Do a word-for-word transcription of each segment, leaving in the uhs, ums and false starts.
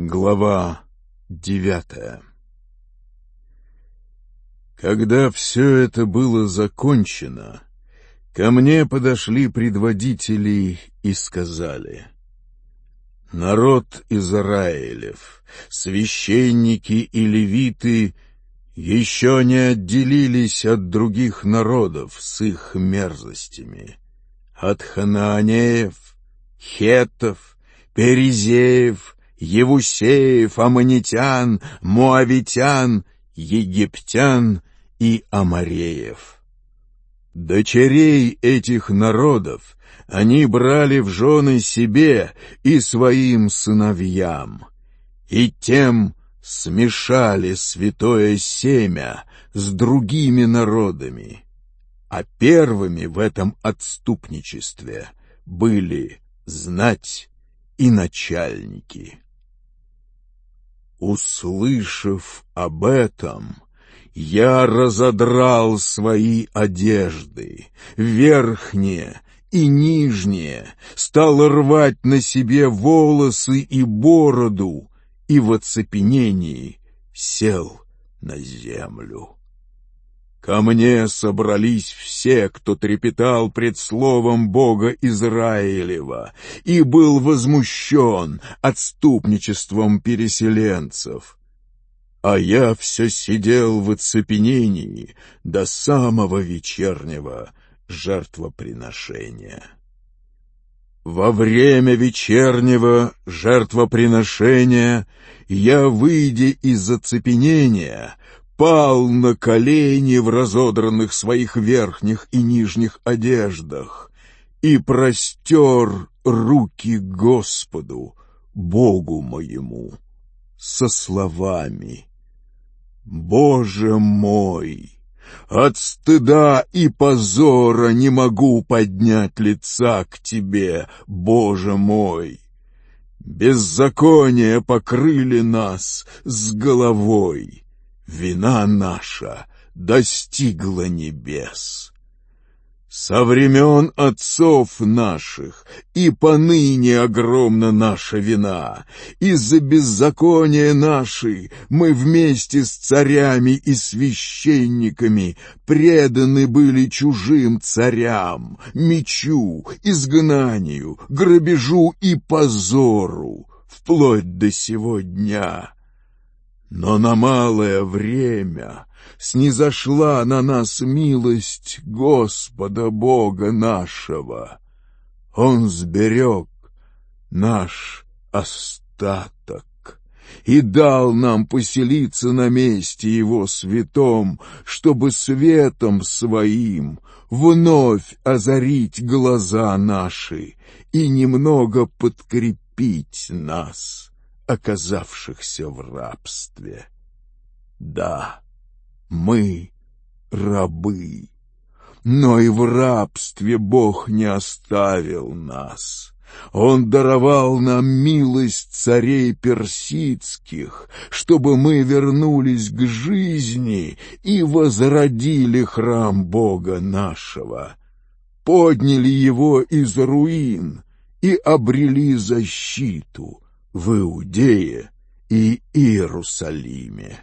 Глава девятая. Когда все это было закончено, ко мне подошли предводители и сказали: «Народ Израилев, священники и левиты еще не отделились от других народов с их мерзостями, от ханаанеев, хеттов, перизеев, Евусеев, аммонитян, моавитян, египтян и амореев. Дочерей этих народов они брали в жены себе и своим сыновьям, и тем смешали святое семя с другими народами, а первыми в этом отступничестве были знать и начальники». Услышав об этом, я разодрал свои одежды, верхние и нижние, стал рвать на себе волосы и бороду, и в оцепенении сел на землю. Ко мне собрались все, кто трепетал пред словом Бога Израилева и был возмущен отступничеством переселенцев. А я все сидел в оцепенении до самого вечернего жертвоприношения. Во время вечернего жертвоприношения я, выйдя из оцепенения, пал на колени в разодранных своих верхних и нижних одеждах и простер руки Господу, Богу моему, со словами: «Боже мой, от стыда и позора не могу поднять лица к Тебе, Боже мой! Беззакония покрыли нас с головой, вина наша достигла небес. Со времен отцов наших и поныне огромна наша вина. Из-за беззакония нашей мы вместе с царями и священниками преданы были чужим царям, мечу, изгнанию, грабежу и позору, вплоть до сего дня. Но на малое время снизошла на нас милость Господа Бога нашего. Он сберег наш остаток и дал нам поселиться на месте Его святом, чтобы светом Своим вновь озарить глаза наши и немного подкрепить нас, оказавшихся в рабстве. Да, мы рабы, но и в рабстве Бог не оставил нас. Он даровал нам милость царей персидских, чтобы мы вернулись к жизни и возродили храм Бога нашего, подняли его из руин и обрели защиту в Иудее и Иерусалиме.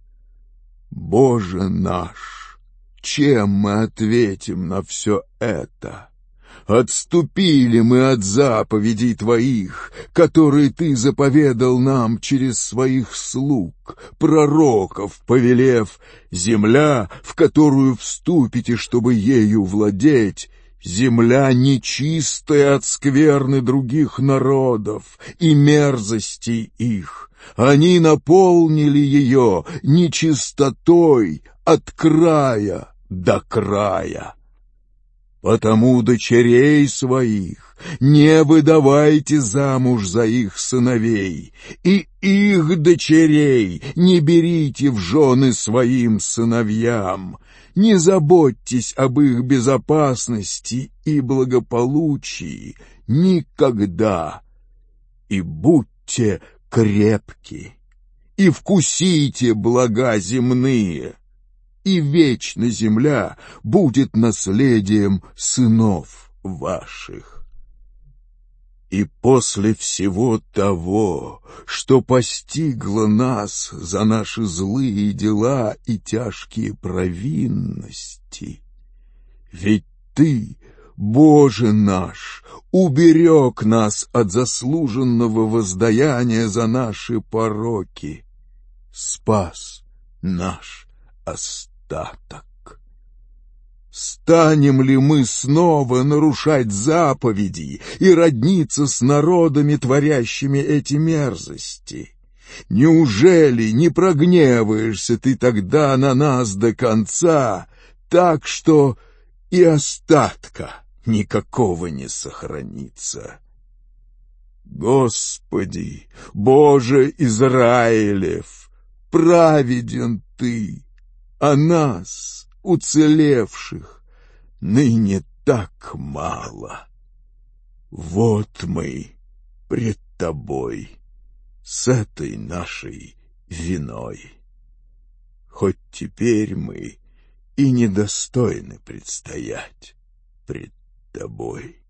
Боже наш, чем мы ответим на все это? Отступили мы от заповедей Твоих, которые Ты заповедал нам через своих слуг, пророков, повелев: земля, в которую вступите, чтобы ею владеть, земля нечистая от скверны других народов и мерзостей их. Они наполнили ее нечистотой от края до края. Потому дочерей своих не выдавайте замуж за их сыновей, и их дочерей не берите в жены своим сыновьям. Не заботьтесь об их безопасности и благополучии никогда, и будьте крепки, и вкусите блага земные, и вечно земля будет наследием сынов ваших. И после всего того, что постигло нас за наши злые дела и тяжкие провинности, ведь Ты, Боже наш, уберег нас от заслуженного воздаяния за наши пороки, спас наш остаток. Станем ли мы снова нарушать заповеди и родниться с народами, творящими эти мерзости? Неужели не прогневаешься ты тогда на нас до конца, так что и остатка никакого не сохранится? Господи, Боже Израилев, праведен Ты, а нас, уцелевших, ныне так мало. Вот мы пред Тобой с этой нашей виной. Хоть теперь мы и недостойны предстоять пред Тобой.